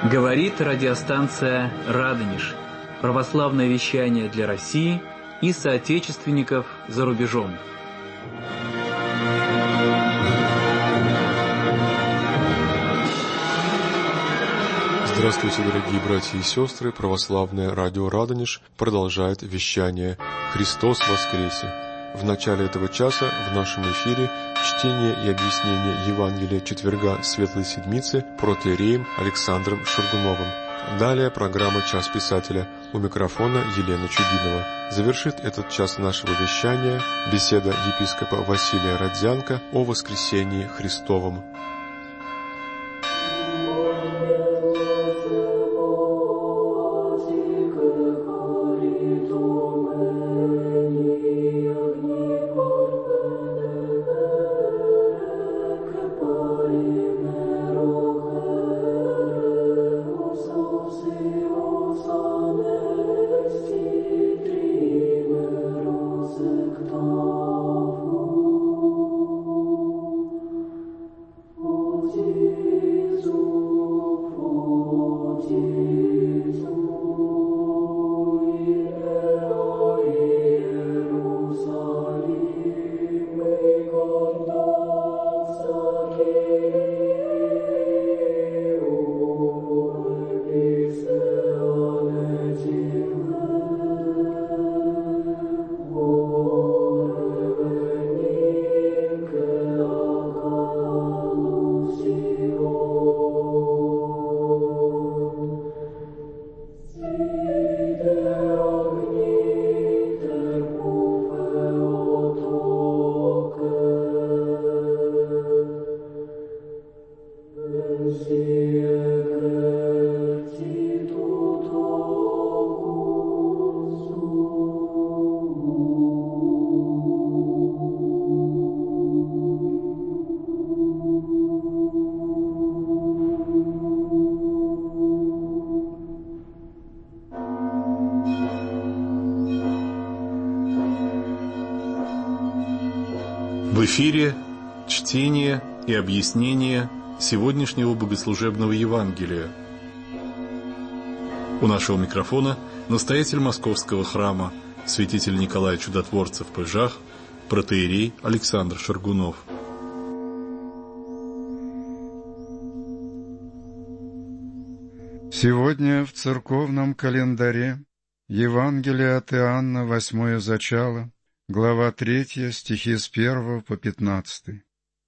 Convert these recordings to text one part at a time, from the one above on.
Говорит радиостанция «Радонеж». Православное вещание для России и соотечественников за рубежом. Здравствуйте, дорогие братья и сестры! Православное радио «Радонеж» продолжает вещание «Христос воскресе!». В начале этого часа в нашем эфире чтение и объяснение Евангелия четверга Светлой Седмицы протоиереем Александром Шаргуновым. Далее программа «Час писателя». У микрофона Елена Чудинова. Завершит этот час нашего вещания беседа епископа Василия Родзянко о воскресении Христовом. В эфире чтение и объяснение сегодняшнего богослужебного Евангелия. У нашего микрофона настоятель Московского храма, святитель Николай Чудотворцев Пыжах, протоиерей Александр Шаргунов. Сегодня в церковном календаре Евангелие от Иоанна, 8 зачало, глава 3, стихи с 1 по 15.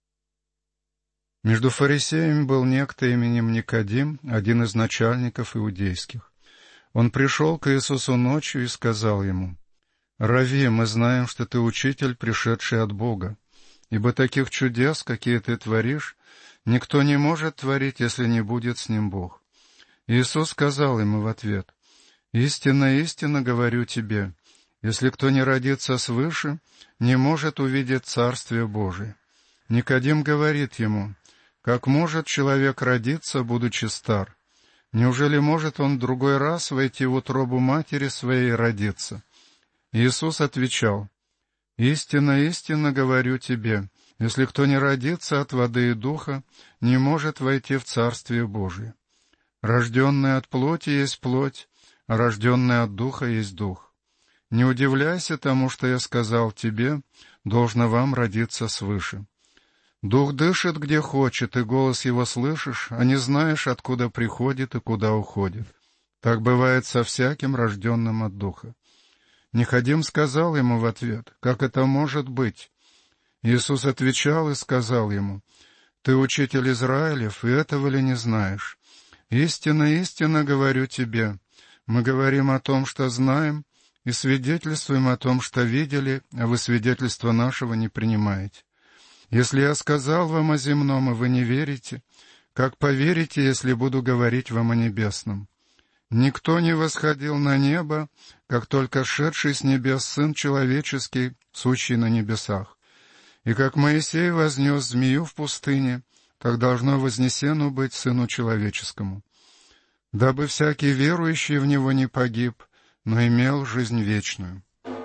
Между фарисеями был некто именем Никодим, один из начальников иудейских. Он пришел к Иисусу ночью и сказал ему: «Рави, мы знаем, что ты учитель, пришедший от Бога, ибо таких чудес, какие ты творишь, никто не может творить, если не будет с ним Бог». Иисус сказал ему в ответ: «Истинно, истинно говорю тебе, если кто не родится свыше, не может увидеть Царствие Божие». Никодим говорит ему: «Как может человек родиться, будучи стар? Неужели может он в другой раз войти в утробу матери своей и родиться?» Иисус отвечал: «Истинно, истинно говорю тебе, если кто не родится от воды и духа, не может войти в Царствие Божие. Рожденный от плоти есть плоть, а рожденный от духа есть дух. Не удивляйся тому, что я сказал тебе, должно вам родиться свыше. Дух дышит, где хочет, и голос его слышишь, а не знаешь, откуда приходит и куда уходит. Так бывает со всяким, рожденным от духа». Никодим сказал ему в ответ: «Как это может быть?» Иисус отвечал и сказал ему: «Ты учитель Израилев, и этого ли не знаешь? Истинно, истинно говорю тебе, мы говорим о том, что знаем, и свидетельствуем о том, что видели, а вы свидетельства нашего не принимаете. Если я сказал вам о земном, и вы не верите, как поверите, если буду говорить вам о небесном? Никто не восходил на небо, как только шедший с небес Сын Человеческий, сущий на небесах. И как Моисей вознес змею в пустыне, так должно вознесено быть Сыну Человеческому, дабы всякий верующий в Него не погиб, но имел жизнь вечную».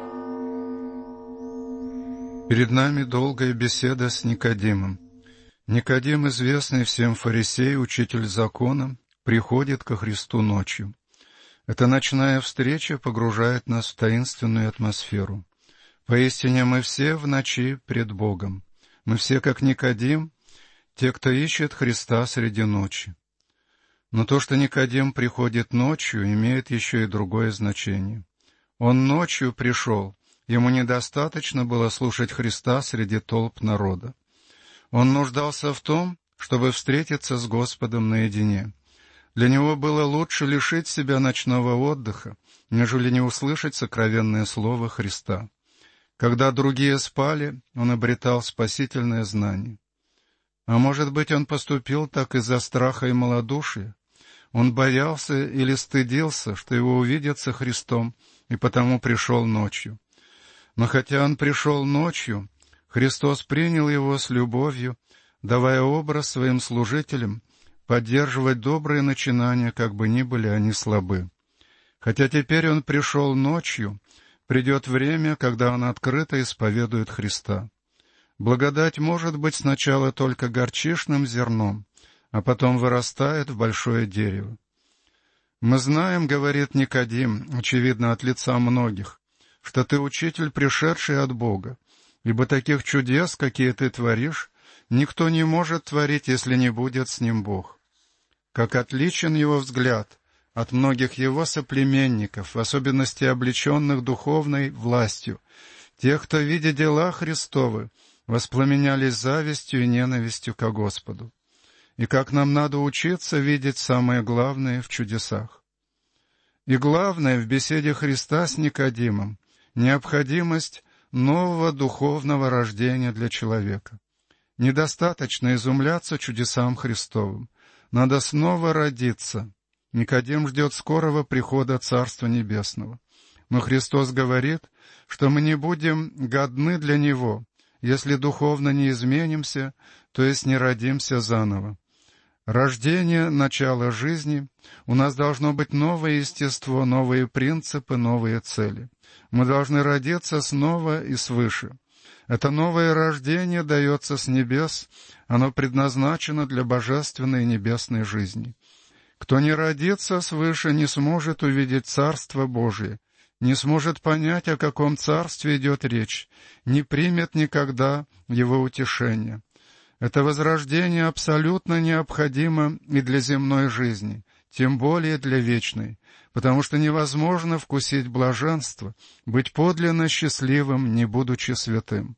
Перед нами долгая беседа с Никодимом. Никодим, известный всем фарисей, учитель закона, приходит ко Христу ночью. Эта ночная встреча погружает нас в таинственную атмосферу. Поистине мы все в ночи пред Богом. Мы все, как Никодим, те, кто ищет Христа среди ночи. Но то, что Никодим приходит ночью, имеет еще и другое значение. Он ночью пришел, ему недостаточно было слушать Христа среди толп народа. Он нуждался в том, чтобы встретиться с Господом наедине. Для него было лучше лишить себя ночного отдыха, нежели не услышать сокровенное слово Христа. Когда другие спали, он обретал спасительное знание. А может быть, он поступил так из-за страха и малодушия? Он боялся или стыдился, что его увидят со Христом, и потому пришел ночью. Но хотя он пришел ночью, Христос принял его с любовью, давая образ своим служителям поддерживать добрые начинания, как бы ни были они слабы. Хотя теперь он пришел ночью, придет время, когда он открыто исповедует Христа. Благодать может быть сначала только горчичным зерном, а потом вырастает в большое дерево. «Мы знаем, — говорит Никодим, очевидно, от лица многих, — что ты учитель, пришедший от Бога, ибо таких чудес, какие ты творишь, никто не может творить, если не будет с ним Бог. Как отличен его взгляд от многих его соплеменников, в особенности облеченных духовной властью, тех, кто, видя дела Христовы, воспламенялись завистью и ненавистью ко Господу. И как нам надо учиться видеть самое главное в чудесах. И главное в беседе Христа с Никодимом — необходимость нового духовного рождения для человека. Недостаточно изумляться чудесам Христовым. Надо снова родиться. Никодим ждет скорого прихода Царства Небесного. Но Христос говорит, что мы не будем годны для Него, если духовно не изменимся, то есть не родимся заново. Рождение — начало жизни. У нас должно быть новое естество, новые принципы, новые цели. Мы должны родиться снова и свыше. Это новое рождение дается с небес, оно предназначено для божественной небесной жизни. Кто не родится свыше, не сможет увидеть Царство Божие, не сможет понять, о каком царстве идет речь, не примет никогда его утешения. Это возрождение абсолютно необходимо и для земной жизни, тем более для вечной, потому что невозможно вкусить блаженство, быть подлинно счастливым, не будучи святым.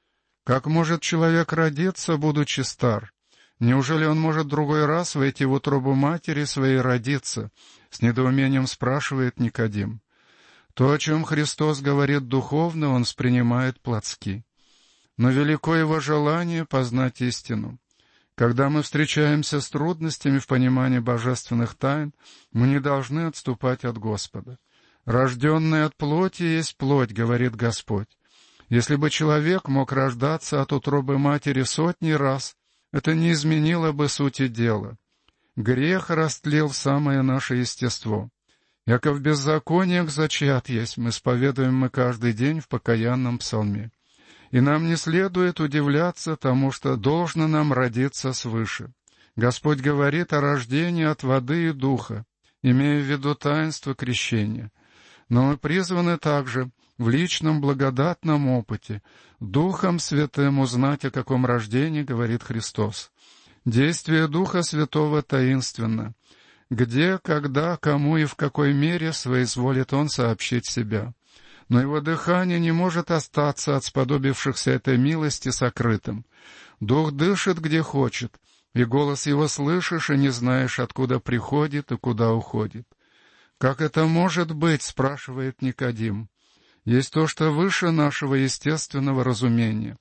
Как может человек родиться, будучи стар? Неужели он может другой раз войти в утробу матери своей родиться? С недоумением спрашивает Никодим. То, о чем Христос говорит духовно, он воспринимает плотски. Но велико его желание познать истину. Когда мы встречаемся с трудностями в понимании божественных тайн, мы не должны отступать от Господа. «Рожденный от плоти есть плоть», — говорит Господь. Если бы человек мог рождаться от утробы матери сотни раз, это не изменило бы сути дела. Грех растлил самое наше естество. Яко в беззакониях зачат есть, исповедуем мы каждый день в покаянном псалме. И нам не следует удивляться тому, что должно нам родиться свыше. Господь говорит о рождении от воды и духа, имея в виду таинство крещения. Но мы призваны также в личном благодатном опыте, Духом Святым узнать, о каком рождении говорит Христос. Действие Духа Святого таинственно. Где, когда, кому и в какой мере соизволит Он сообщить себя. Но Его дыхание не может остаться от сподобившихся этой милости сокрытым. Дух дышит, где хочет, и голос Его слышишь, и не знаешь, откуда приходит и куда уходит. «Как это может быть?» — спрашивает Никодим. Есть то, что выше нашего естественного разумения.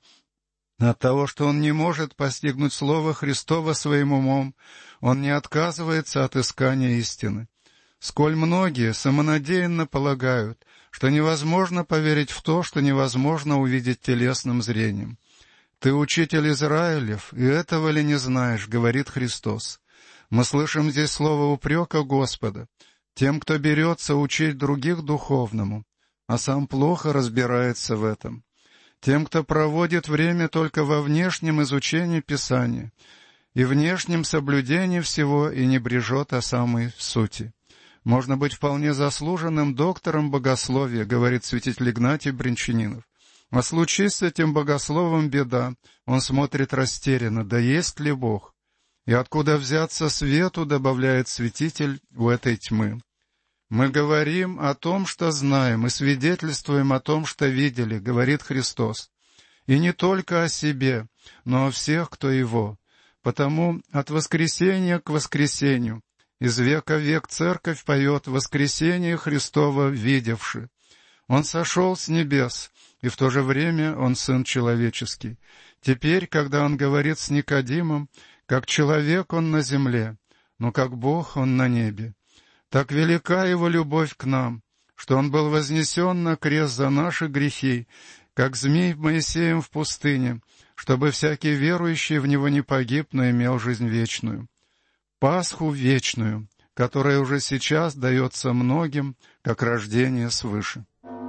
От того, что он не может постигнуть Слово Христово своим умом, он не отказывается от искания истины. Сколь многие самонадеянно полагают, что невозможно поверить в то, что невозможно увидеть телесным зрением. «Ты учитель Израилев, и этого ли не знаешь?» — говорит Христос. Мы слышим здесь слово упрека Господа тем, кто берется учить других духовному, а сам плохо разбирается в этом. Тем, кто проводит время только во внешнем изучении Писания, и внешнем соблюдении всего и не брежет о самой сути. Можно быть вполне заслуженным доктором богословия, говорит святитель Игнатий Брянчанинов. А случись с этим богословом беда, он смотрит растерянно, да есть ли Бог? И откуда взяться свету, добавляет святитель, у этой тьмы. Мы говорим о том, что знаем, и свидетельствуем о том, что видели, говорит Христос. И не только о себе, но о всех, кто Его. Потому от воскресения к воскресению, из века в век Церковь поет «Воскресение Христово видевши». Он сошел с небес, и в то же время Он Сын Человеческий. Теперь, когда Он говорит с Никодимом, как человек Он на земле, но как Бог Он на небе. Так велика Его любовь к нам, что Он был вознесен на крест за наши грехи, как змей Моисеем в пустыне, чтобы всякий верующий в Него не погиб, но имел жизнь вечную. Пасху вечную, которая уже сейчас дается многим, как рождение свыше.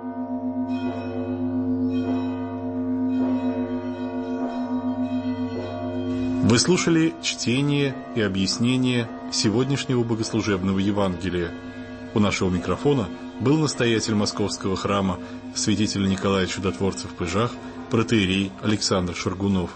Вы слушали чтение и объяснение сегодняшнего богослужебного Евангелия. У нашего микрофона был настоятель Московского храма святитель Николай Чудотворцев в Пыжах, протоиерей Александр Шаргунов.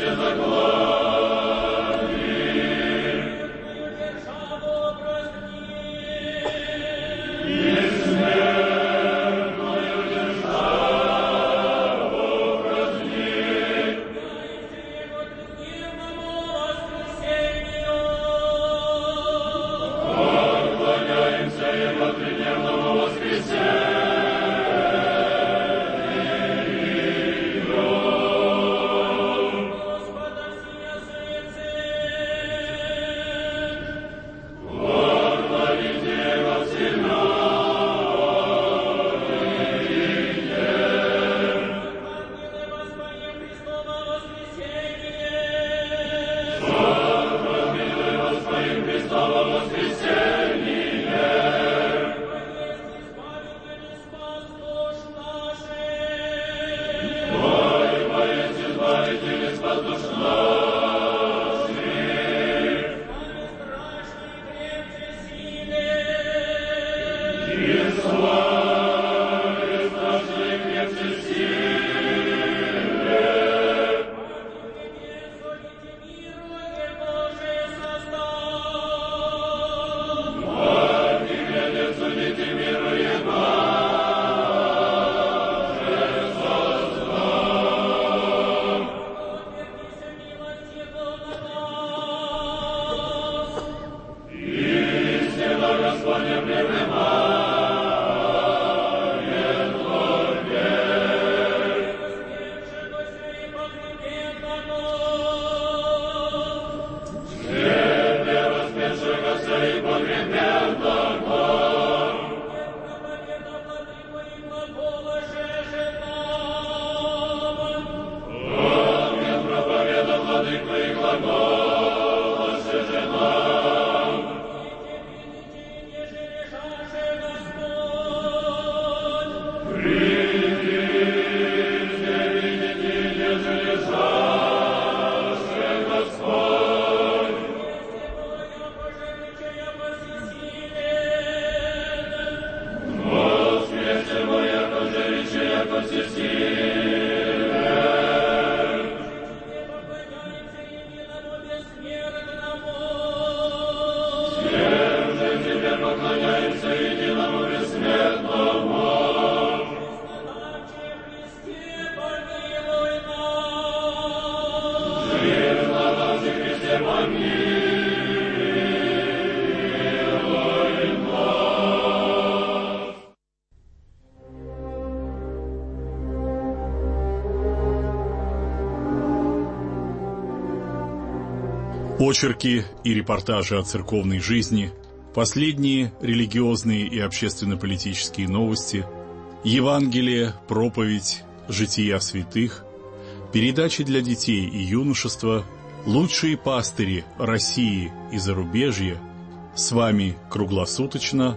Очерки и репортажи о церковной жизни, последние религиозные и общественно-политические новости, Евангелие, проповедь, жития святых, передачи для детей и юношества, лучшие пастыри России и зарубежья. С вами круглосуточно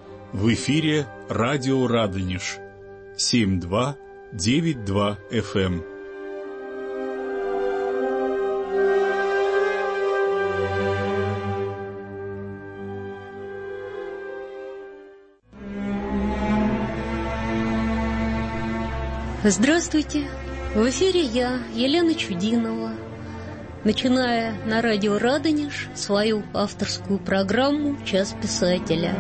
в эфире радио Радонеж 7292 FM. Здравствуйте! В эфире я, Елена Чудинова, начиная на радио Радонеж свою авторскую программу «Час писателя».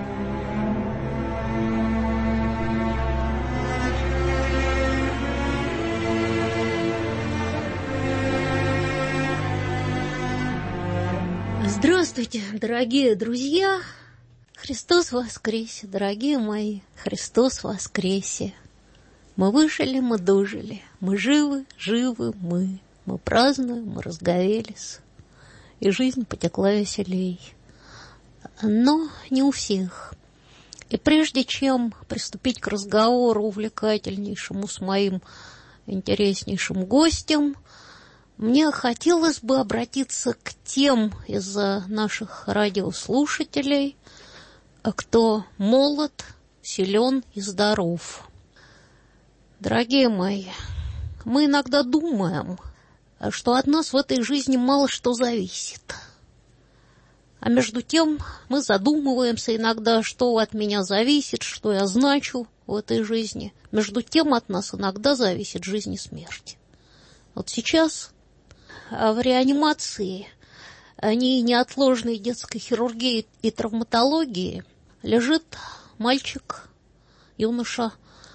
Здравствуйте, дорогие друзья! Христос воскресе, дорогие мои! Христос воскресе! Мы выжили, мы дожили, мы живы, мы празднуем, мы разговелись, и жизнь потекла веселей. Но не у всех. И прежде чем приступить к разговору увлекательнейшему с моим интереснейшим гостем, мне хотелось бы обратиться к тем из наших радиослушателей, кто молод, силен и здоров. Дорогие мои, мы иногда думаем, что от нас в этой жизни мало что зависит. А между тем мы задумываемся иногда, что от меня зависит, что я значу в этой жизни. Между тем от нас иногда зависит жизнь и смерть. Вот сейчас в реанимации НИИ неотложной детской хирургии и травматологии лежит мальчик, юноша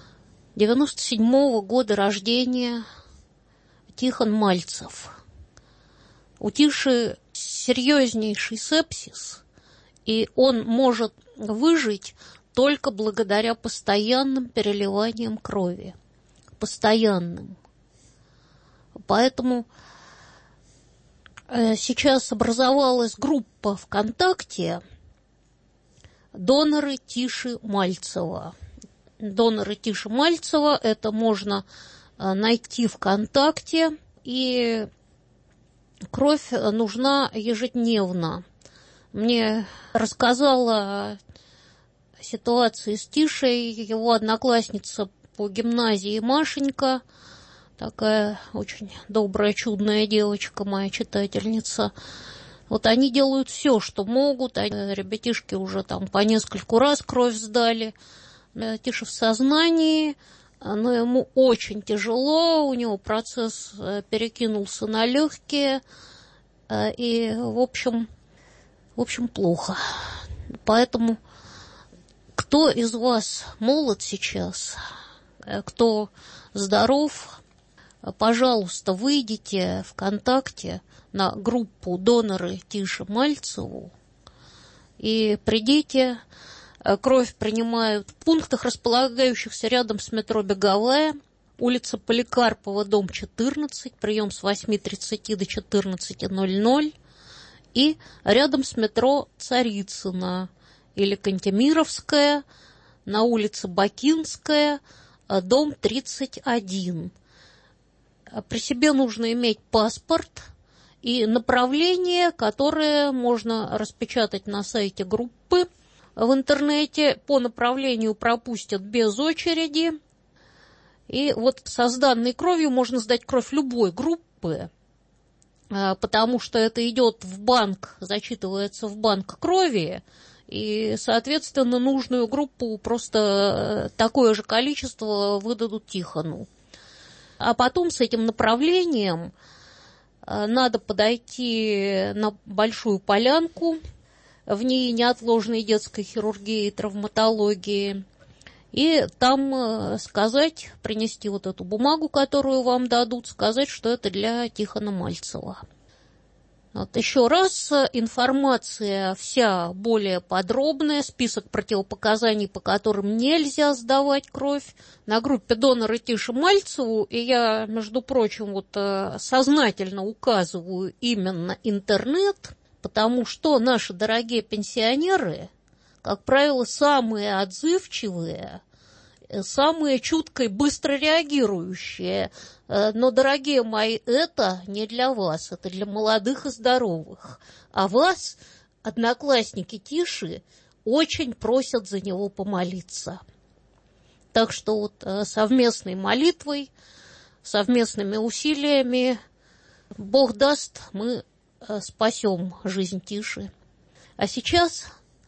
97-го года рождения Тихон Мальцев. У Тиши серьезнейший сепсис, и он может выжить только благодаря постоянным переливаниям крови. Постоянным. Поэтому сейчас образовалась группа ВКонтакте «Доноры Тиши Мальцева». Доноры Тиши Мальцева – это можно найти ВКонтакте, и кровь нужна ежедневно. Мне рассказала о ситуации с Тишей его одноклассница по гимназии Машенька, такая очень добрая, чудная девочка, моя читательница. Вот они делают все, что могут. Ребятишки уже там по нескольку раз кровь сдали. Тиша в сознании, но ему очень тяжело, у него процесс перекинулся на легкие, и, в общем, плохо. Поэтому кто из вас молод сейчас, кто здоров, пожалуйста, выйдите ВКонтакте на группу «Доноры Тиши Мальцеву» и придите. Кровь принимают в пунктах, располагающихся рядом с метро «Беговая», улица Поликарпова, дом 14, прием с 8:30 до 14:00, и рядом с метро Царицына или Кантемировская, на улице Бакинская, дом 31. При себе нужно иметь паспорт и направление, которое можно распечатать на сайте группы. В интернете по направлению пропустят без очереди. И вот со сданной кровью можно сдать кровь любой группы, потому что это идет в банк, зачитывается в банк крови, и, соответственно, нужную группу просто такое же количество выдадут Тихону. А потом с этим направлением надо подойти на Большую Полянку, в НИИ неотложной детской хирургии и травматологии, и там сказать, принести вот эту бумагу, которую вам дадут, сказать, что это для Тихона Мальцева. Вот еще раз, информация вся более подробная, список противопоказаний, по которым нельзя сдавать кровь, на группе «Доноры Тиши Мальцеву», и я, между прочим, вот сознательно указываю именно интернет, потому что наши дорогие пенсионеры, как правило, самые отзывчивые, самые чутко и быстро реагирующие. Но, дорогие мои, это не для вас, это для молодых и здоровых. А вас, одноклассники Тиши, очень просят за него помолиться. Так что вот совместной молитвой, совместными усилиями, Бог даст, мы спасем жизнь Тиши. А сейчас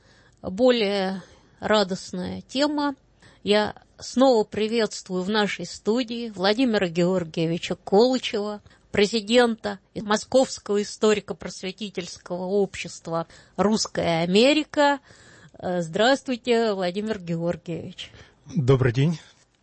более радостная тема. Я снова приветствую в нашей студии Владимира Георгиевича Колычева, президента Московского историко-просветительского общества «Русская Америка». Здравствуйте, Владимир Георгиевич. Добрый день.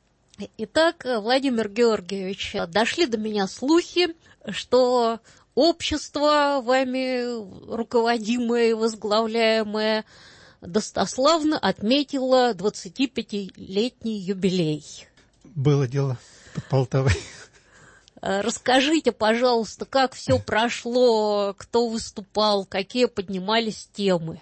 Итак, Владимир Георгиевич, дошли до меня слухи, что общество, вами руководимое и возглавляемое, достославно отметило 25-летний юбилей. Было дело под Полтавой. Расскажите, пожалуйста, как все прошло, кто выступал, какие поднимались темы?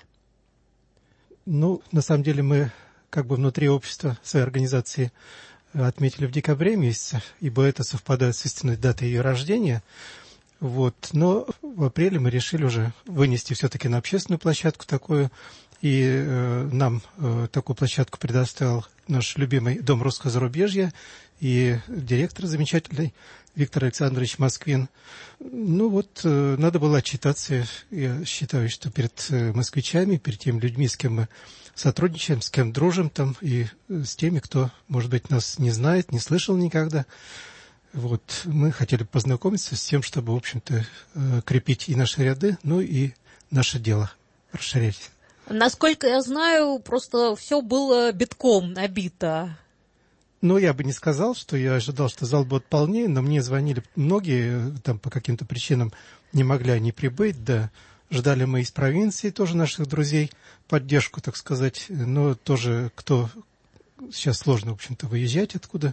Ну, на самом деле мы как бы внутри общества своей организации отметили в декабре месяце, ибо это совпадает с истинной датой ее рождения. Вот. Но в апреле мы решили уже вынести все-таки на общественную площадку такую, и нам такую площадку предоставил наш любимый Дом русского зарубежья и директор замечательный Виктор Александрович Москвин. Ну вот, надо было отчитаться, я считаю, что перед москвичами, перед теми людьми, с кем мы сотрудничаем, с кем дружим там, и с теми, кто, может быть, нас не знает, не слышал никогда. Вот, мы хотели познакомиться с тем, чтобы, в общем-то, крепить и наши ряды, ну и наше дело расширять. Насколько я знаю, просто все было битком набито. Ну, я бы не сказал, что я ожидал, что зал будет полнее, но мне звонили многие, там по каким-то причинам не могли они прибыть, да. Ждали мы из провинции тоже наших друзей, поддержку, так сказать, но тоже, кто сейчас сложно, в общем-то, выезжать откуда,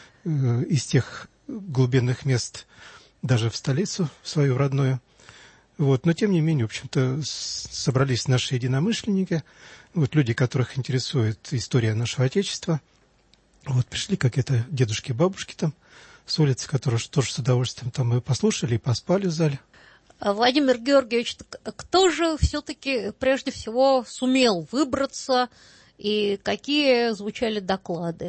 из тех глубинных мест, даже в столицу свою родную. Вот. Но, тем не менее, в общем-то, собрались наши единомышленники, вот, люди, которых интересует история нашего Отечества. Вот, пришли какие-то дедушки и бабушки там с улицы, которые тоже с удовольствием там и послушали, и поспали в зале. Владимир Георгиевич, кто же все-таки прежде всего сумел выбраться и какие звучали доклады?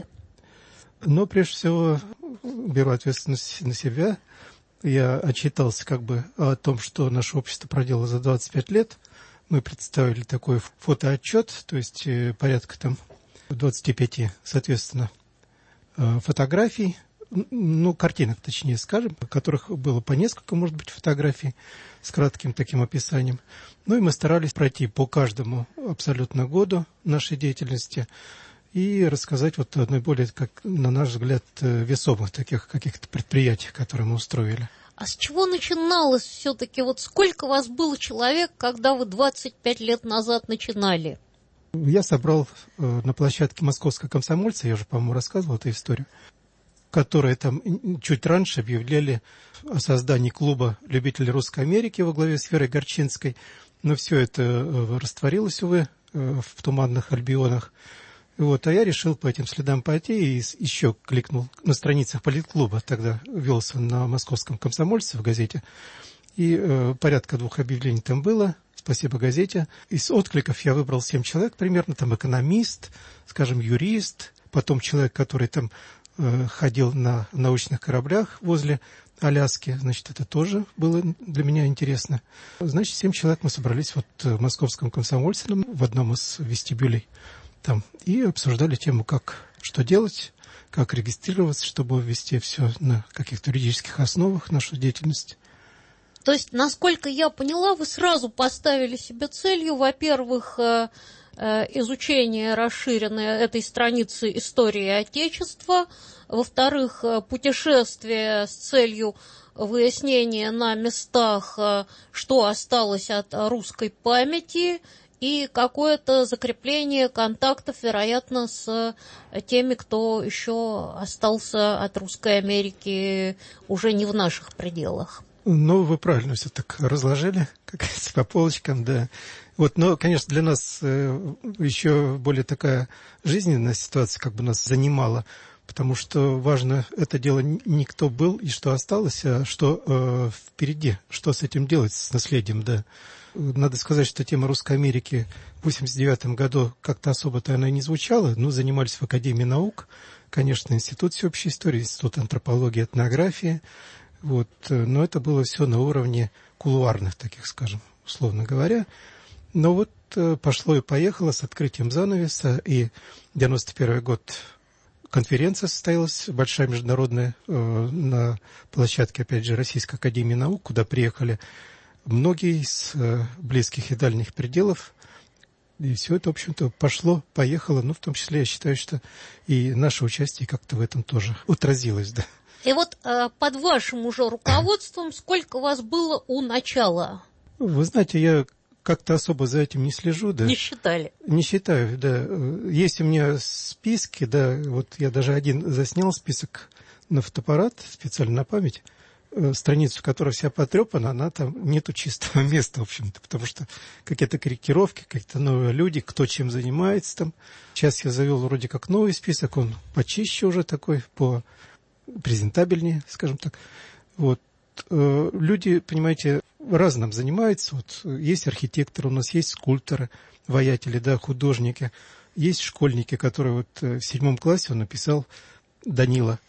Но, прежде всего, беру ответственность на себя. Я отчитался как бы о том, что наше общество проделало за 25 лет. Мы представили такой фотоотчет, то есть порядка там 25, соответственно, фотографий, ну, картинок, точнее скажем, которых было по несколько, может быть, фотографий с кратким таким описанием. Ну и мы старались пройти по каждому абсолютно году нашей деятельности и рассказать вот о наиболее, как, на наш взгляд, весомых таких каких-то предприятиях, которые мы устроили. А с чего начиналось все-таки? Вот сколько вас было человек, когда вы 25 лет назад начинали? Я собрал на площадке Московского комсомольца, я уже, по-моему, рассказывал эту историю, которые там чуть раньше объявляли о создании клуба любителей Русской Америки во главе с Верой Горчинской. Но все это растворилось, увы, в туманных альбионах. Вот, а я решил по этим следам пойти и еще кликнул на страницах политклуба, тогда велся на Московском комсомольце в газете, и порядка 2 объявлений там было, спасибо газете. Из откликов я выбрал 7 человек примерно, там экономист, скажем, юрист, потом человек, который там ходил на научных кораблях возле Аляски, значит, это тоже было для меня интересно. Значит, 7 человек мы собрались вот в Московском комсомольце в одном из вестибюлей там и обсуждали тему, как, что делать, как регистрироваться, чтобы ввести все на каких-то юридических основах, нашу деятельность. То есть, насколько я поняла, вы сразу поставили себе целью, во-первых, изучение расширенное этой страницы истории Отечества, во-вторых, путешествие с целью выяснения на местах, что осталось от русской памяти, и какое-то закрепление контактов, вероятно, с теми, кто еще остался от Русской Америки уже не в наших пределах. Ну, вы правильно все так разложили, как говорится, по полочкам, да. Вот, но, конечно, для нас еще более такая жизненная ситуация как бы нас занимала, потому что важно это дело не кто был и что осталось, а что впереди, что с этим делать, с наследием, да. Надо сказать, что тема Русской Америки в 1989 году как-то особо-то она и не звучала, но занимались в Академии наук, конечно, Институт всеобщей истории, Институт антропологии и этнографии, вот, но это было все на уровне кулуарных таких, скажем, условно говоря. Но вот пошло и поехало с открытием занавеса, и 91 год конференция состоялась, большая международная, на площадке, опять же, Российской Академии наук, куда приехали многие из близких и дальних пределов. И все это, в общем-то, пошло, поехало. Ну, в том числе, я считаю, что и наше участие как-то в этом тоже отразилось, да. И вот под вашим уже руководством сколько вас было у начала? Вы знаете, я как-то особо за этим не слежу, да. Не считали? Не считаю, да. Есть у меня списки, да, вот я даже один заснял список на фотоаппарат, специально на память. Страницу, которая вся потрепана, она там нету чистого места, в общем-то, потому что какие-то корректировки, какие-то новые люди, кто чем занимается там. Сейчас я завел вроде как новый список, он почище уже такой, презентабельнее, скажем так. Вот. Люди, понимаете, разным занимаются. Вот есть архитекторы, у нас есть скульпторы, воятели, да, художники. Есть школьники, которые вот в 7 классе он написал, Данила,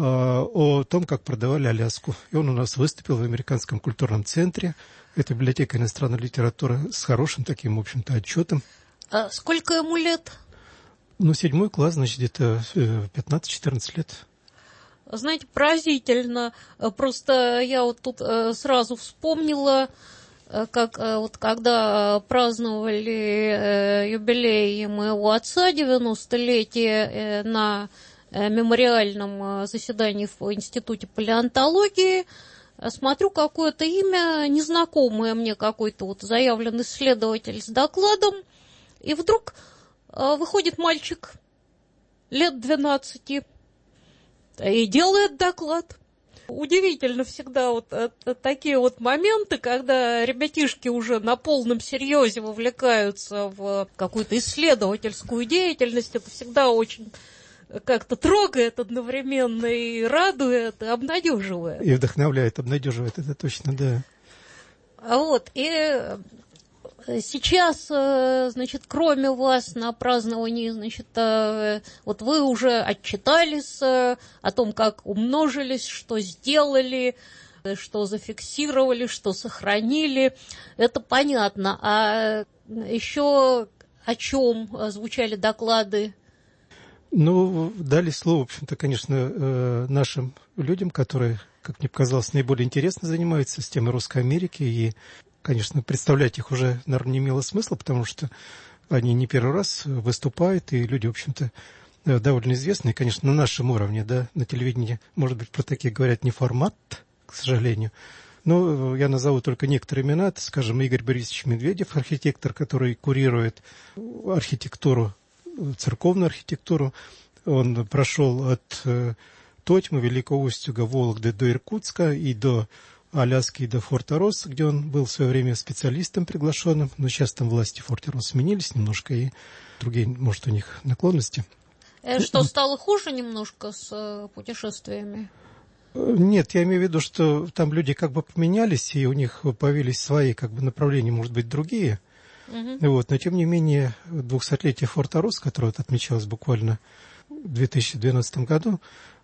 о том, как продавали Аляску. И он у нас выступил в Американском культурном центре. Это библиотека иностранной литературы с хорошим таким, в общем-то, отчетом. А сколько ему лет? Ну, 7 класс, значит, где-то 15-14 лет. Знаете, поразительно. Просто я вот тут сразу вспомнила, как вот когда праздновали юбилей моего отца, 90-летие, на мемориальном заседании в Институте палеонтологии, смотрю какое-то имя, незнакомое мне, какой-то вот заявленный исследователь с докладом, и вдруг выходит мальчик лет 12 и делает доклад. Удивительно всегда вот такие вот моменты, когда ребятишки уже на полном серьезе вовлекаются в какую-то исследовательскую деятельность. Это всегда очень как-то трогает одновременно и радует, и обнадеживает. И вдохновляет, обнадеживает, это точно, да. Вот, и сейчас, значит, кроме вас на праздновании, значит, вот вы уже отчитались о том, как умножились, что сделали, что зафиксировали, что сохранили. Это понятно. А еще о чем звучали доклады? Ну, дали слово, в общем-то, конечно, нашим людям, которые, как мне показалось, наиболее интересно занимаются с темой Русской Америки. И, конечно, представлять их уже, наверное, не имело смысла, потому что они не первый раз выступают, и люди, в общем-то, довольно известные, конечно, на нашем уровне, да, на телевидении, может быть, про такие говорят не формат, к сожалению. Но я назову только некоторые имена. Это, скажем, Игорь Борисович Медведев, архитектор, который курирует архитектуру, церковную архитектуру. Он прошел от Тотьмы, Великого Устюга, Вологды до Иркутска и до Аляски, и до Форта Росс, где он был в свое время специалистом приглашенным. Но сейчас там власти Форта Росс сменились немножко, и другие, может, у них наклонности. Что, стало хуже немножко с путешествиями? Нет, я имею в виду, что там люди как бы поменялись, и у них появились свои как бы направления, может быть, другие. Вот. Но, тем не менее, 200-летие Форта Росс, которое вот отмечалось буквально в 2012 году,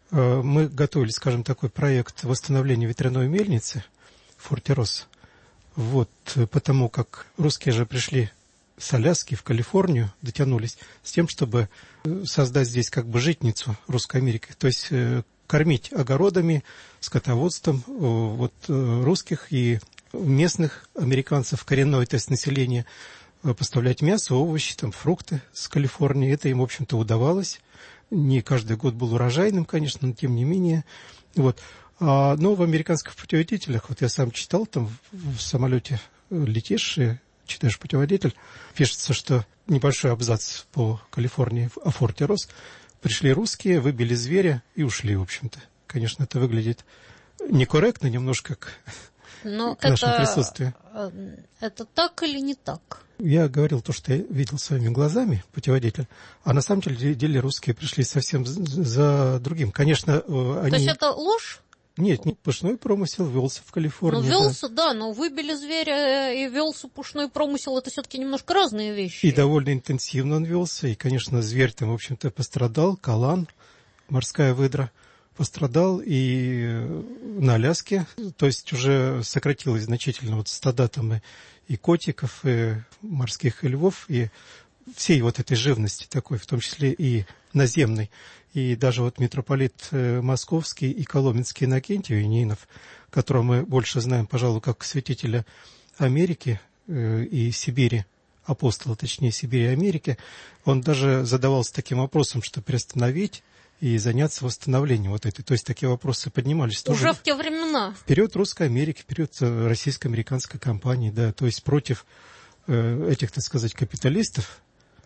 мы готовили, скажем, такой проект восстановления ветряной мельницы в Форте Росс. Вот, потому как русские же пришли с Аляски в Калифорнию, дотянулись с тем, чтобы создать здесь как бы житницу Русской Америки. То есть кормить огородами, скотоводством вот, русских и местных американцев, коренное, то есть население, поставлять мясо, овощи, там, фрукты с Калифорнии. Это им, в общем-то, удавалось. Не каждый год был урожайным, конечно, но тем не менее. Вот. Но в американских путеводителях, вот я сам читал, там в самолете летишь и читаешь путеводитель, пишется, что небольшой абзац по Калифорнии о Форте Росс. Пришли русские, выбили зверя и ушли, в общем-то. Конечно, это выглядит некорректно, немножко как... Но нашем присутствии. Это так или не так? Я говорил то, что я видел своими глазами, путеводитель, а на самом деле русские пришли совсем за другим. Конечно, они... То есть это ложь? Нет, пушной промысел велся в Калифорнии. Ну, велся, да, но выбили зверя и велся пушной промысел, это все-таки немножко разные вещи. И довольно интенсивно он велся, и, конечно, зверь там, в общем-то, пострадал, калан, морская выдра, пострадал и на Аляске, то есть уже сократилось значительно вот стада там и котиков, и морских и львов, и всей вот этой живности такой, в том числе и наземной. И даже вот митрополит Московский и Коломенский Иннокентий Юнинов, которого мы больше знаем, пожалуй, как святителя Америки и Сибири, апостола, точнее, Сибири и Америки, он даже задавался таким вопросом, что приостановить и заняться восстановлением вот этой. То есть такие вопросы поднимались. Уже в те времена. В период Русской Америки, в период российско-американской кампании, да, то есть против этих, так сказать, капиталистов,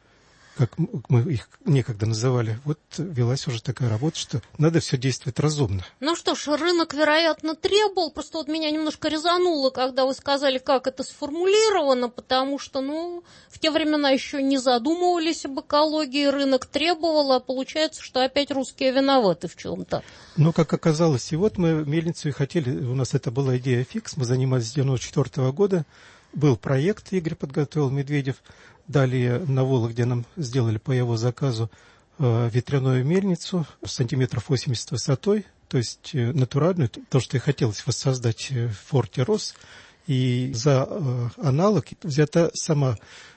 как мы их некогда называли, вот велась уже такая работа, что надо все действовать разумно. Ну что ж, рынок, вероятно, требовал, просто вот меня немножко резануло, когда вы сказали, как это сформулировано, потому что, ну, в те времена еще не задумывались об экологии, рынок требовал, а получается, что опять русские виноваты в чем-то. Ну, как оказалось, и вот мы мельницу и хотели, у нас это была идея фикс, мы занимались с 1994 года, был проект, Игорь подготовил, Медведев. Далее на Вологде нам сделали по его заказу ветряную мельницу сантиметров 80 высотой, то есть натуральную, то, что и хотелось воссоздать в Форте Росс. И за аналог взята сама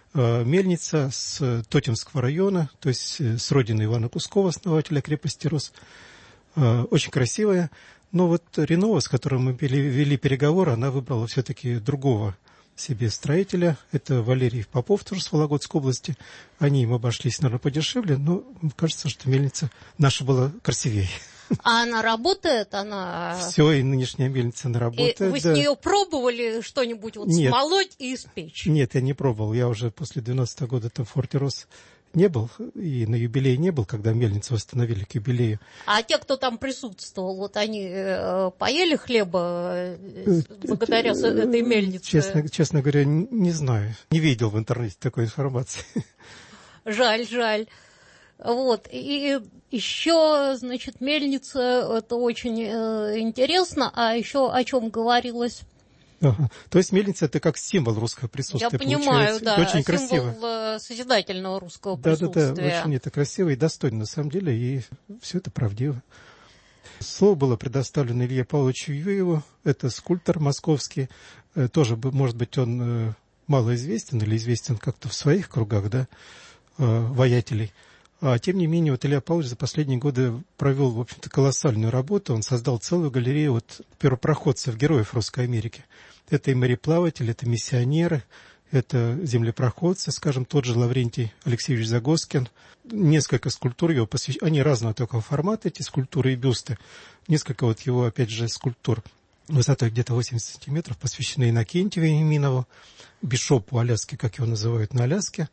мельница с Тотемского района, то есть с родины Ивана Кускова, основателя крепости Росс. Очень красивая. Но вот Ренова, с которым мы вели переговоры, она выбрала все-таки другого себе строителя. Это Валерий Попов, тоже с Вологодской области. Они им обошлись, наверное, подешевле, но кажется, что мельница наша была красивее. А она работает? Она... Все, и нынешняя мельница, она работает. И вы с нее пробовали что-нибудь вот смолоть и испечь? Нет, я не пробовал. Я уже после 12-го года там в Форте Рос не был, и на юбилей не был, когда мельницу восстановили к юбилею. А те, кто там присутствовал, вот они поели хлеба благодаря этой мельнице? Честно говоря, не знаю. Не видел в интернете такой информации. Жаль. Вот. И еще, значит, мельница, это очень интересно. А еще о чем говорилось? Ага. То есть мельница — это как символ русского присутствия. Я понимаю, получается. да, Это очень символ красиво. Созидательного русского присутствия. Да, очень это красиво и достойно на самом деле, и все это правдиво. Слово было предоставлено Илье Павловичу Юеву, это скульптор московский, тоже, может быть, он малоизвестен или известен как-то в своих кругах, да, воятелей. А тем не менее, вот Илья Павлович за последние годы провел, в общем-то, колоссальную работу. Он создал целую галерею вот первопроходцев, героев Русской Америки. Это и мореплаватели, это миссионеры, это землепроходцы, скажем, тот же Лаврентий Алексеевич Загоскин. Несколько скульптур его посвящены, они разного такого формата, эти скульптуры и бюсты. Несколько вот его, опять же, скульптур высотой где-то 80 сантиметров посвящены Иннокентию Вениаминову, бишопу Аляски, как его называют на Аляске,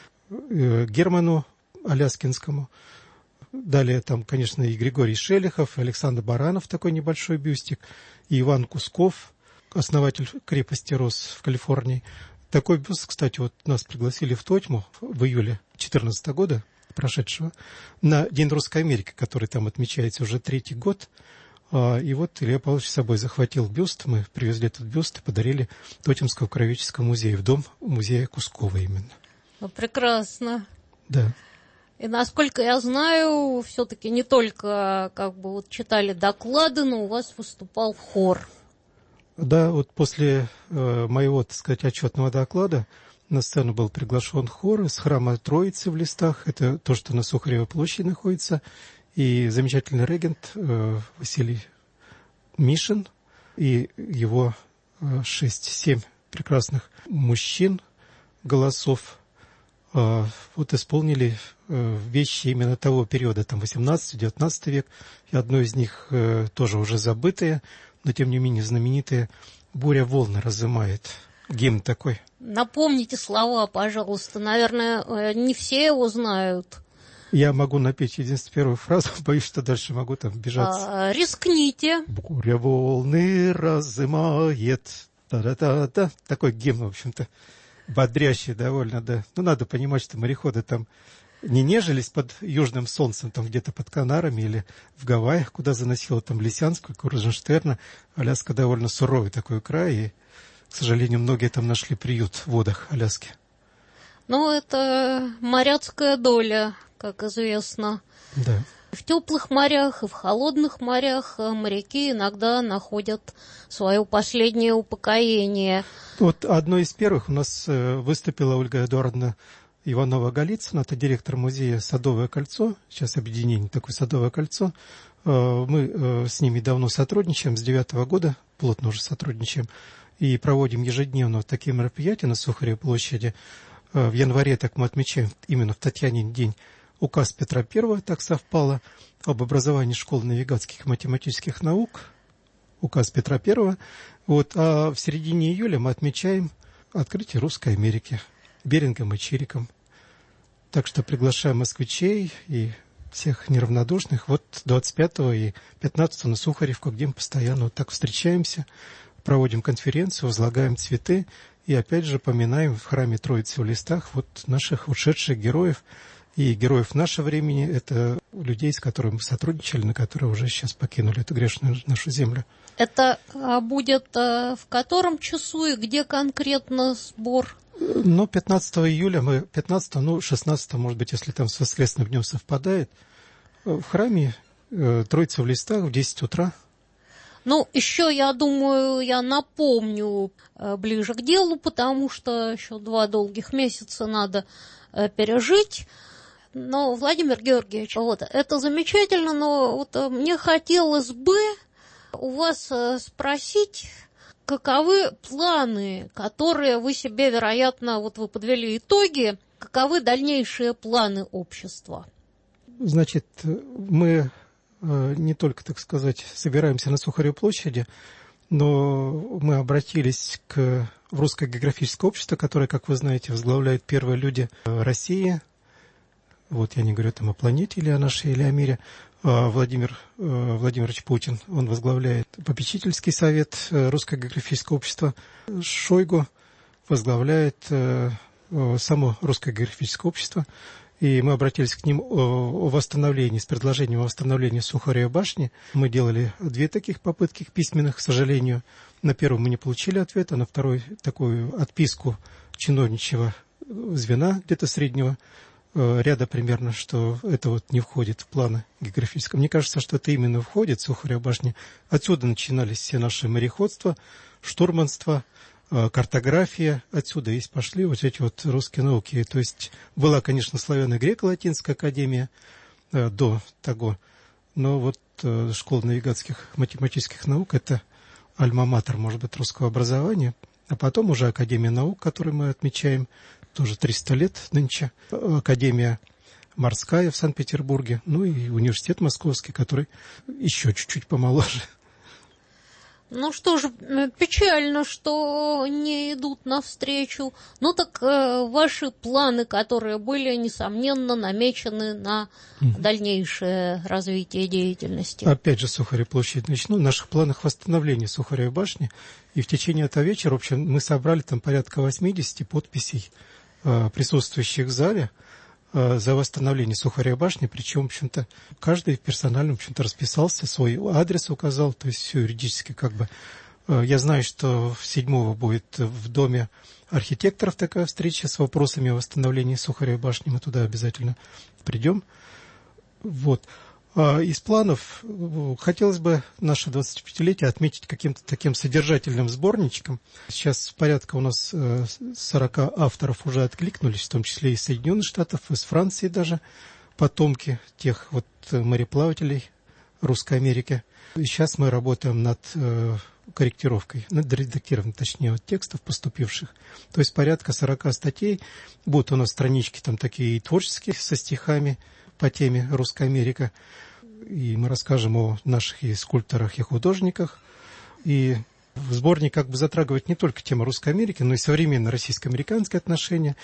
Герману Аляскинскому. Далее там, конечно, и Григорий Шелихов, и Александр Баранов, такой небольшой бюстик, и Иван Кусков, основатель крепости Рос в Калифорнии. Такой бюст, кстати, вот нас пригласили в Тотьму в июле 2014 года, прошедшего, на День Русской Америки, который там отмечается уже 3-й год. И вот Илья Павлович с собой захватил бюст, мы привезли этот бюст и подарили Тотемскому краеведческому музею, в дом музея Кускова именно. Прекрасно. Да. И насколько я знаю, все-таки не только как бы вот читали доклады, но у вас выступал хор. Да, вот после моего, так сказать, отчетного доклада на сцену был приглашен хор из храма Троицы в Листах. Это то, что на Сухаревой площади находится. И замечательный регент Василий Мишин и его 6-7 прекрасных мужчин, голосов, вот исполнили вещи именно того периода, там 18-19 век, и одно из них тоже уже забытое, но тем не менее знаменитое «Буря волны разымает». Гимн такой. Напомните слова, пожалуйста, наверное, не все его знают. Я могу напеть единственную первую фразу, боюсь, что дальше могу там бежаться. Рискните. «Буря волны разымает». Да-да-да-да. Такой гимн, в общем-то. Бодрящий довольно, да. Ну, надо понимать, что мореходы там не нежились под южным солнцем, там где-то под Канарами или в Гавайях, куда заносило там Лисянскую, Крузенштерна. Аляска довольно суровый такой край, и, к сожалению, многие там нашли приют в водах Аляски. Ну, это моряцкая доля, как известно. Да. В теплых морях и в холодных морях моряки иногда находят свое последнее упокоение. Вот одной из первых у нас выступила Ольга Эдуардовна Иванова-Голицына, это директор музея «Садовое кольцо», сейчас объединение такое «Садовое кольцо». Мы с ними давно сотрудничаем, с 2009 года, плотно уже сотрудничаем, и проводим ежедневно вот такие мероприятия на Сухаревой площади. В январе так мы отмечаем именно в Татьянин день указ Петра I, так совпало, об образовании школ навигатских и математических наук, указ Петра I. Вот, а в середине июля мы отмечаем открытие Русской Америки Берингом и Чириком. Так что приглашаем москвичей и всех неравнодушных. Вот 25 и 15 на Сухаревку, где мы постоянно вот так встречаемся, проводим конференцию, возлагаем цветы и опять же поминаем в храме Троицы в Листах вот наших ушедших героев. И героев нашего времени — это людей, с которыми мы сотрудничали, на которые уже сейчас покинули эту грешную нашу землю. Это будет в котором часу и где конкретно сбор? Ну, 15 июля, 16, может быть, если там с воскресным днем совпадает, в храме Троицы в Листах в 10 утра. Ну, еще, я думаю, я напомню ближе к делу, потому что еще 2 долгих месяца надо пережить. Но, Владимир Георгиевич, вот, это замечательно, но вот мне хотелось бы у вас спросить, каковы планы, которые вы себе, вероятно, вот вы подвели итоги, каковы дальнейшие планы общества? Значит, мы не только, так сказать, собираемся на Сухаревой площади, но мы обратились в Русское географическое общество, которое, как вы знаете, возглавляют первые люди России. Вот я не говорю там о планете или о нашей, или о мире. Владимир Владимирович Путин, он возглавляет попечительский совет Русского географического общества. Шойгу возглавляет само Русское географическое общество. И мы обратились к ним о восстановлении, с предложением о восстановлении Сухаревой башни. Мы делали 2 таких попытки письменных, к сожалению. На первую мы не получили ответа, на второй такую отписку чиновничьего звена, где-то среднего ряда примерно, что это вот не входит в планы географические. Мне кажется, что это именно входит, Сухарева башня. Отсюда начинались все наши мореходства, штурманство, картография. Отсюда и пошли вот эти вот русские науки. То есть была, конечно, славяно-греко-латинская академия до того, но вот школа навигатских математических наук — это альма-матер, может быть, русского образования. А потом уже Академия наук, которую мы отмечаем, тоже 300 лет нынче. Академия морская в Санкт-Петербурге. Ну и университет московский, который еще чуть-чуть помоложе. Ну что ж, печально, что не идут навстречу. Ну так ваши планы, которые были, несомненно, намечены на дальнейшее развитие деятельности. Опять же, Сухаревой площади начну. В наших планах восстановления Сухаревой башни. И в течение этого вечера, в общем, мы собрали там порядка 80 подписей присутствующих в зале за восстановление Сухаревой башни, причем, в общем-то, каждый персонально, в общем-то, расписался, свой адрес указал, то есть все юридически как бы. Я знаю, что 7-го будет в Доме архитекторов такая встреча с вопросами о восстановлении Сухаревой башни, мы туда обязательно придем. Вот. Из планов хотелось бы наше 25-летие отметить каким-то таким содержательным сборничком. Сейчас порядка у нас 40 авторов уже откликнулись, в том числе из Соединенных Штатов, из Франции даже, потомки тех вот мореплавателей Русской Америки. И сейчас мы работаем над корректировкой, над редактированием, точнее, вот текстов поступивших. То есть порядка 40 статей. Будут у нас странички там такие творческие со стихами по теме «Русская Америка». И мы расскажем о наших и скульпторах, и художниках. И в сборник как бы затрагивает не только тему Русской Америки, но и современные российско-американские отношения.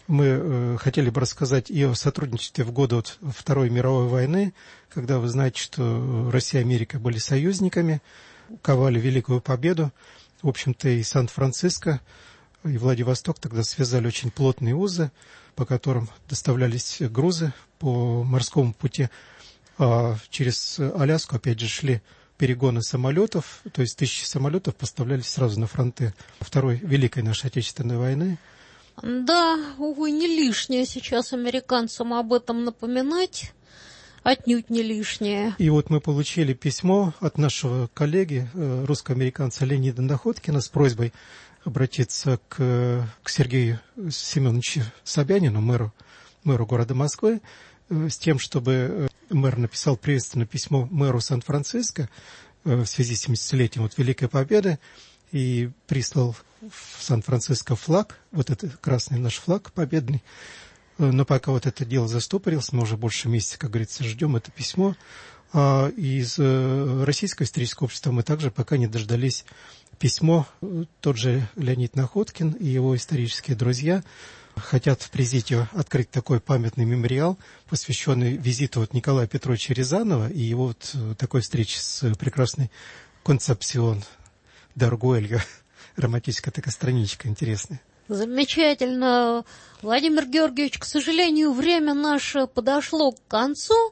Мы хотели бы рассказать и о сотрудничестве в годы вот Второй мировой войны, когда вы знаете, что Россия и Америка были союзниками, ковали великую победу. В общем-то, и Сан-Франциско, и Владивосток тогда связали очень плотные узы, по которым доставлялись грузы по морскому пути. А через Аляску, опять же, шли перегоны самолетов, то есть 1000 самолетов поставлялись сразу на фронты Второй Великой нашей Отечественной войны. Да, увы, не лишнее сейчас американцам об этом напоминать, отнюдь не лишнее. И вот мы получили письмо от нашего коллеги, русско-американца Леонида Находкина, с просьбой обратиться к Сергею Семеновичу Собянину, мэру города Москвы, с тем, чтобы мэр написал приветственное письмо мэру Сан-Франциско в связи с 70-летием вот Великой Победы и прислал в Сан-Франциско флаг, вот это красный наш флаг победный. Но пока вот это дело застопорилось, мы уже больше месяца, как говорится, ждем это письмо. А из Российского исторического общества мы также пока не дождались письмо. Тот же Леонид Находкин и его исторические друзья хотят в Президио открыть такой памятный мемориал, посвященный визиту вот Николая Петровича Рязанова и его вот такой встречи с прекрасной Концепсион де Аргуэльо. Романтическая такая страничка интересная. Замечательно. Владимир Георгиевич, к сожалению, время наше подошло к концу.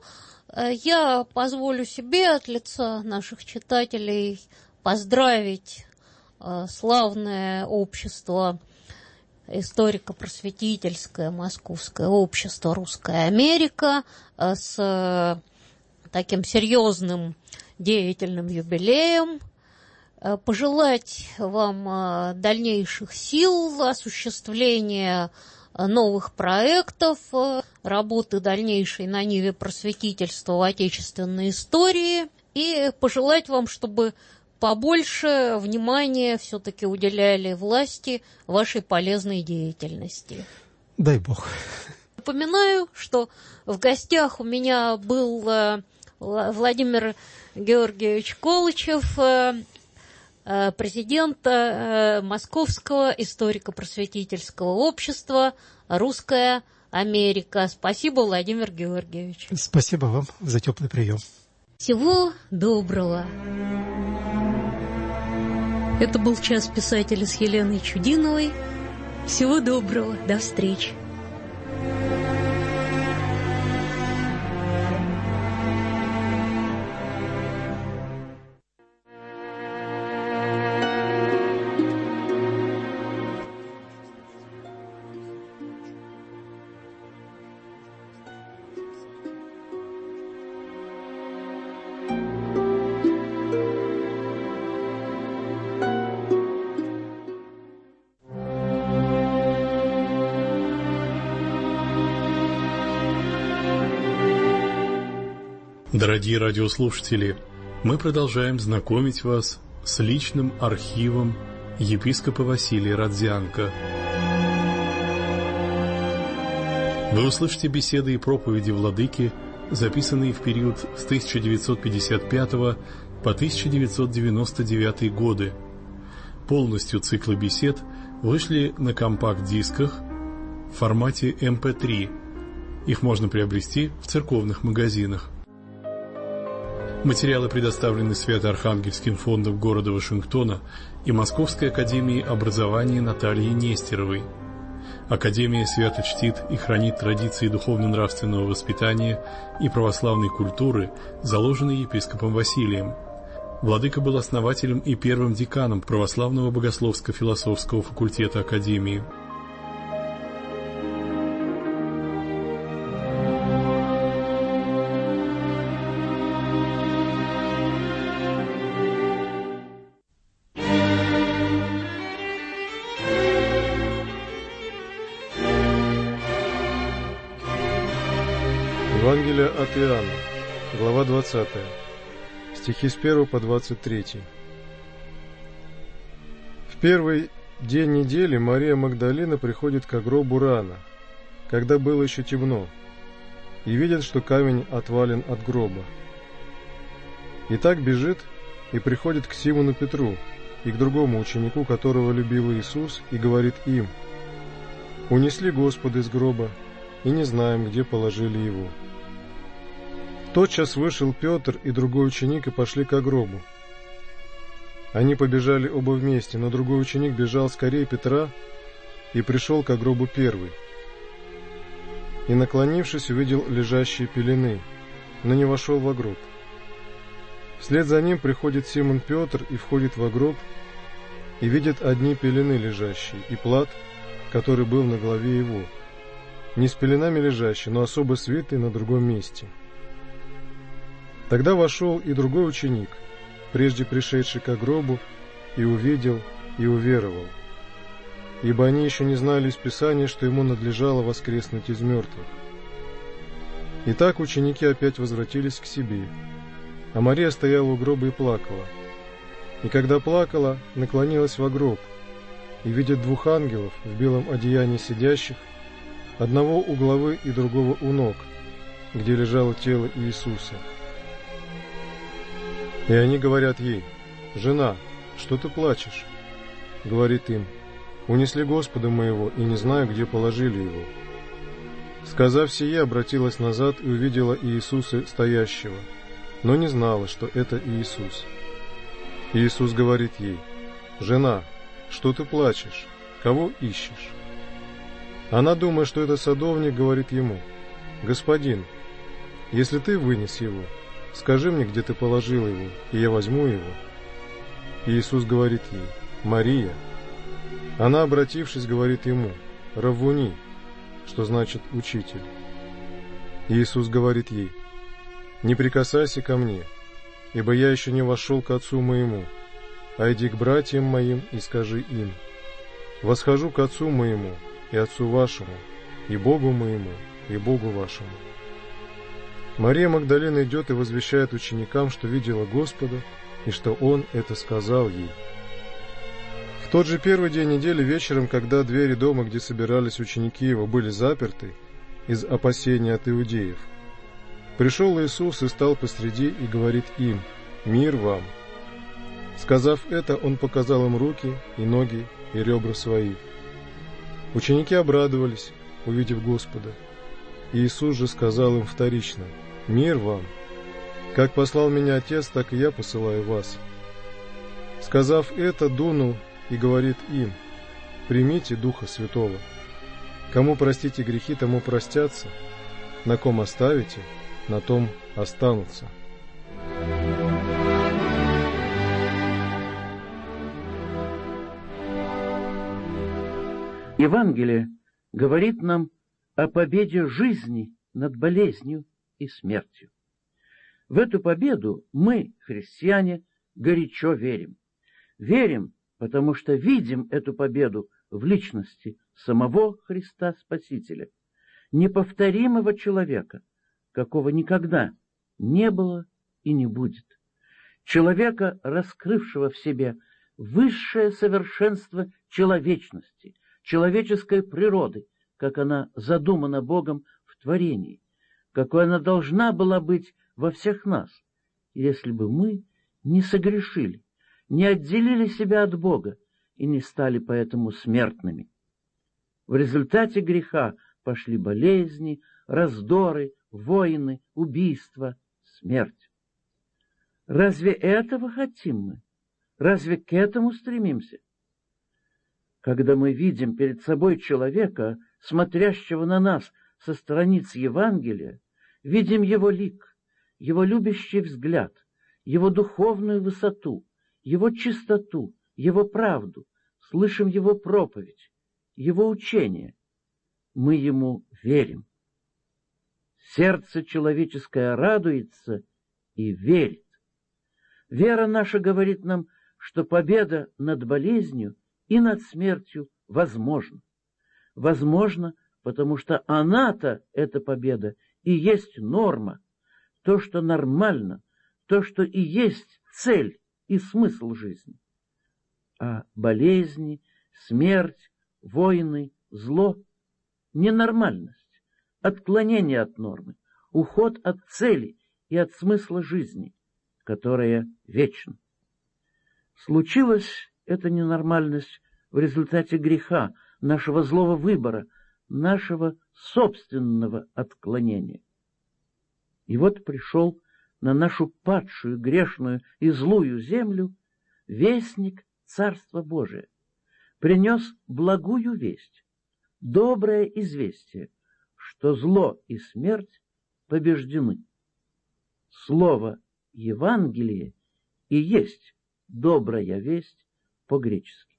Я позволю себе от лица наших читателей поздравить славное общество историко-просветительское Московское общество «Русская Америка» с таким серьезным деятельным юбилеем. Пожелать вам дальнейших сил, осуществления новых проектов, работы дальнейшей на ниве просветительства в отечественной истории и пожелать вам, чтобы побольше внимания все-таки уделяли власти вашей полезной деятельности. Дай Бог. Напоминаю, что в гостях у меня был Владимир Георгиевич Колычев, президент Московского историко-просветительского общества «Русская Америка». Спасибо, Владимир Георгиевич. Спасибо вам за теплый прием. Всего доброго. Это был «Час писателя» с Еленой Чудиновой. Всего доброго. До встречи. Дорогие радиослушатели, мы продолжаем знакомить вас с личным архивом епископа Василия Родзянко. Вы услышите беседы и проповеди владыки, записанные в период с 1955 по 1999 годы. Полностью циклы бесед вышли на компакт-дисках в формате MP3. Их можно приобрести в церковных магазинах. Материалы предоставлены Свято-Архангельским фондом города Вашингтона и Московской академией образования Натальей Нестеровой. Академия свято чтит и хранит традиции духовно-нравственного воспитания и православной культуры, заложенные епископом Василием. Владыка был основателем и первым деканом православного богословско-философского факультета Академии. Евангелие от Иоанна, глава 20, стихи с 1 по 23. В первый день недели Мария Магдалина приходит к гробу рано, когда было еще темно, и видит, что камень отвален от гроба. И так бежит и приходит к Симону Петру и к другому ученику, которого любил Иисус, и говорит им: «Унесли Господа из гроба, и не знаем, где положили его». Тотчас вышел Петр и другой ученик и пошли к гробу. Они побежали оба вместе, но другой ученик бежал скорее Петра и пришел к гробу первый. И, наклонившись, увидел лежащие пелены, но не вошел во гроб. Вслед за ним приходит Симон Петр и входит во гроб, и видит одни пелены лежащие, и плат, который был на голове его, не с пеленами лежащий, но особо свитый на другом месте. Тогда вошел и другой ученик, прежде пришедший к гробу, и увидел, и уверовал. Ибо они еще не знали из Писания, что ему надлежало воскреснуть из мертвых. Итак, ученики опять возвратились к себе, а Мария стояла у гроба и плакала. И когда плакала, наклонилась во гроб, и видит двух ангелов в белом одеянии сидящих, одного у головы и другого у ног, где лежало тело Иисуса. И они говорят ей: «Жена, что ты плачешь?» Говорит им: «Унесли Господа моего, и не знаю, где положили его». Сказав сие, обратилась назад и увидела Иисуса стоящего, но не знала, что это Иисус. Иисус говорит ей: «Жена, что ты плачешь? Кого ищешь?» Она, думая, что это садовник, говорит ему: «Господин, если ты вынес его, скажи мне, где ты положил его, и я возьму его». Иисус говорит ей: «Мария». Она, обратившись, говорит ему: «Раввуни», что значит «учитель». Иисус говорит ей: «Не прикасайся ко мне, ибо я еще не вошел к Отцу моему, а иди к братьям моим и скажи им: восхожу к Отцу моему и и Отцу вашему, и Богу моему, и Богу вашему». Мария Магдалина идет и возвещает ученикам, что видела Господа, и что Он это сказал ей. В тот же первый день недели вечером, когда двери дома, где собирались ученики Его, были заперты из опасения от иудеев, пришел Иисус и стал посреди и говорит им: «Мир вам!» Сказав это, Он показал им руки и ноги и ребра свои. Ученики обрадовались, увидев Господа. И Иисус же сказал им вторично: «Мир вам! Как послал меня Отец, так и я посылаю вас». Сказав это, дунул и говорит им: «Примите Духа Святого. Кому простите грехи, тому простятся, на ком оставите, на том останутся». Евангелие говорит нам о победе жизни над болезнью и смертью. В эту победу мы, христиане, горячо верим. Верим, потому что видим эту победу в личности самого Христа Спасителя, неповторимого человека, какого никогда не было и не будет. Человека, раскрывшего в себе высшее совершенство человечности, человеческой природы, как она задумана Богом в творении, какой она должна была быть во всех нас, если бы мы не согрешили, не отделили себя от Бога и не стали поэтому смертными. В результате греха пошли болезни, раздоры, войны, убийства, смерть. Разве этого хотим мы? Разве к этому стремимся? Когда мы видим перед собой человека, смотрящего на нас со страниц Евангелия, видим его лик, его любящий взгляд, его духовную высоту, его чистоту, его правду, слышим его проповедь, его учение, мы ему верим. Сердце человеческое радуется и верит. Вера наша говорит нам, что победа над болезнью и над смертью возможна. Возможно, потому что она-то, эта победа, и есть норма, то, что нормально, то, что и есть цель и смысл жизни. А болезни, смерть, войны, зло — ненормальность, отклонение от нормы, уход от цели и от смысла жизни, которая вечна. Случилась эта ненормальность в результате греха, нашего злого выбора, нашего собственного отклонения. И вот пришел на нашу падшую, грешную и злую землю вестник Царства Божия, принес благую весть, доброе известие, что зло и смерть побеждены. Слово Евангелие и есть добрая весть по-гречески.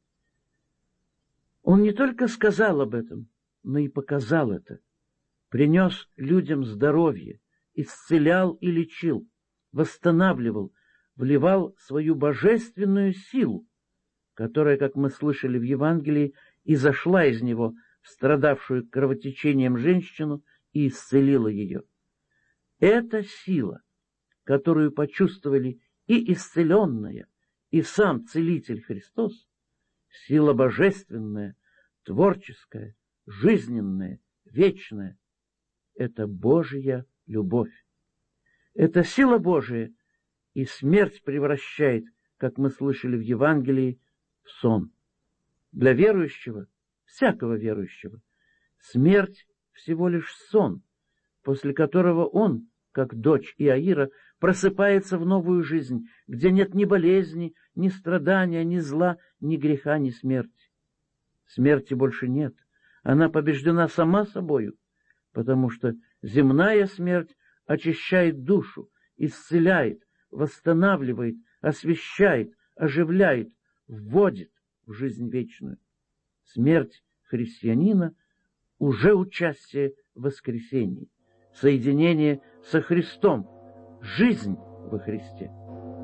Он не только сказал об этом, но и показал это, принес людям здоровье, исцелял и лечил, восстанавливал, вливал свою божественную силу, которая, как мы слышали в Евангелии, изошла из него в страдавшую кровотечением женщину и исцелила ее. Эта сила, которую почувствовали и исцеленная, и сам Целитель Христос, сила божественная, творческая, жизненная, вечная, это Божья любовь. Эта сила Божия и смерть превращает, как мы слышали в Евангелии, в сон. Для верующего, всякого верующего, смерть всего лишь сон, после которого он, как дочь Иаира, просыпается в новую жизнь, где нет ни болезни, ни страдания, ни зла, ни греха, ни смерти. Смерти больше нет. Она побеждена сама собою, потому что земная смерть очищает душу, исцеляет, восстанавливает, освящает, оживляет, вводит в жизнь вечную. Смерть христианина уже участие в воскресении, соединение со Христом, жизнь во Христе.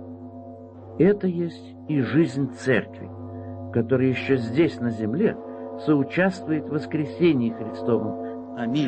Это есть и жизнь церкви, которая еще здесь, на земле, соучаствует в воскресении Христовом. Аминь.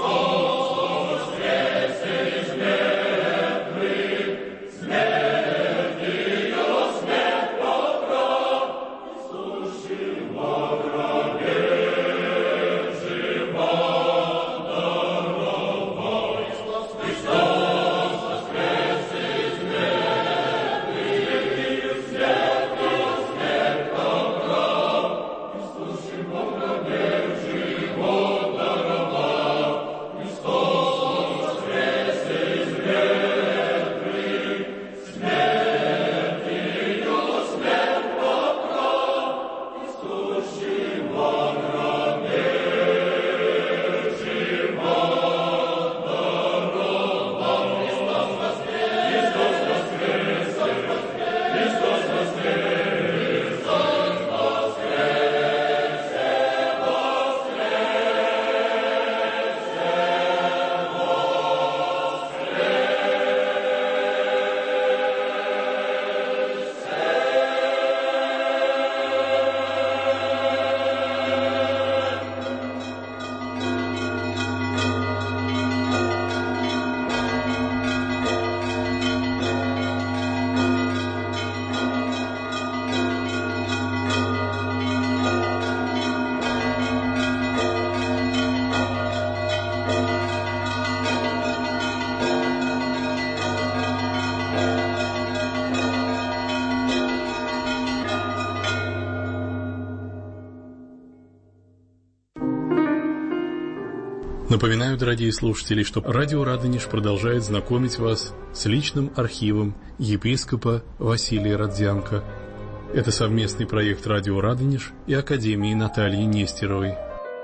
Напоминаю, дорогие слушатели, что радио «Радонеж» продолжает знакомить вас с личным архивом епископа Василия Родзянко. Это совместный проект радио «Радонеж» и Академии Натальи Нестеровой.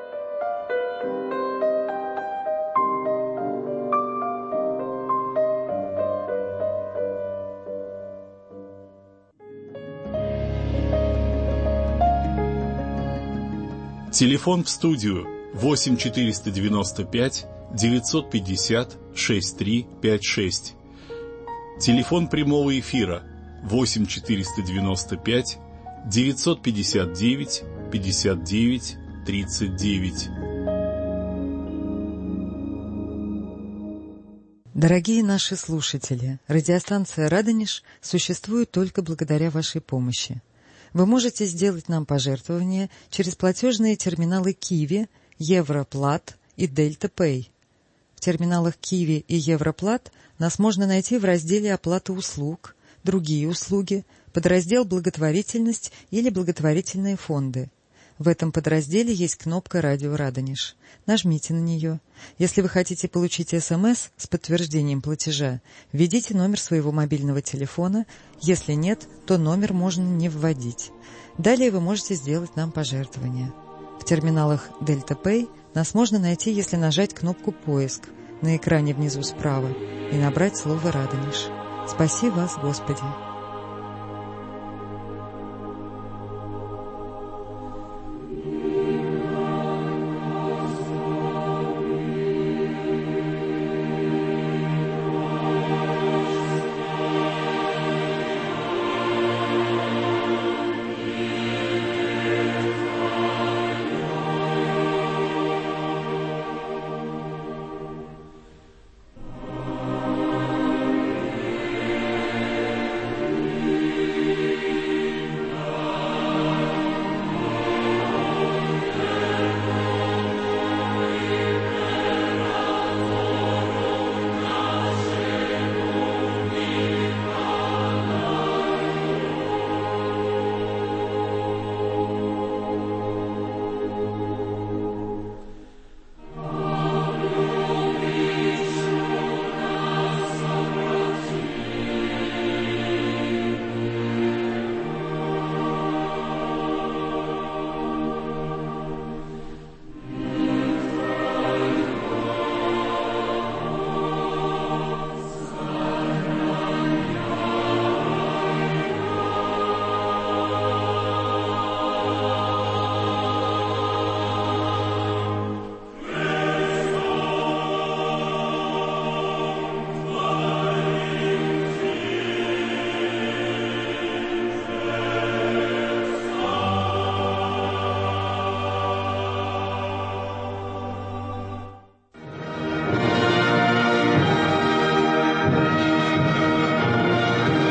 Телефон в студию 8-495-950-6356. Телефон прямого эфира 8-495-959-59-39. Дорогие наши слушатели, радиостанция «Радонеж» существует только благодаря вашей помощи. Вы можете сделать нам пожертвования через платежные терминалы Киви, Европлат и Дельта Пэй. В терминалах Киви и Европлат нас можно найти в разделе «Оплата услуг», «Другие услуги», подраздел «Благотворительность» или «Благотворительные фонды». В этом подразделе есть кнопка «Радио Радонеж». Нажмите на нее. Если вы хотите получить СМС с подтверждением платежа, введите номер своего мобильного телефона. Если нет, то номер можно не вводить. Далее вы можете сделать нам пожертвование. В терминалах Дельта Пэй нас можно найти, если нажать кнопку «Поиск» на экране внизу справа и набрать слово «Радонеж». Спаси вас, Господи!